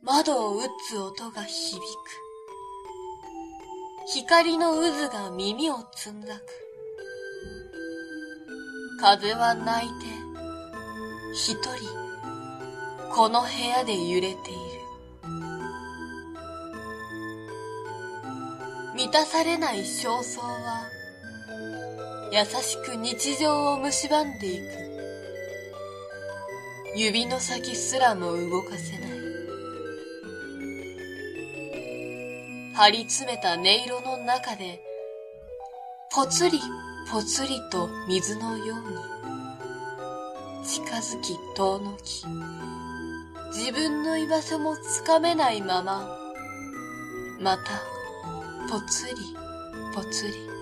窓を打つ音が響く。光の渦が耳をつんざく。風は泣いて、一人、この部屋で揺れている。満たされない焦燥は、優しく日常を蝕んでいく。指の先すらも動かせない。張り詰めた音色の中で、ぽつりぽつりと水のように、近づき遠のき、自分の居場所もつかめないまま、また、ぽつりぽつり。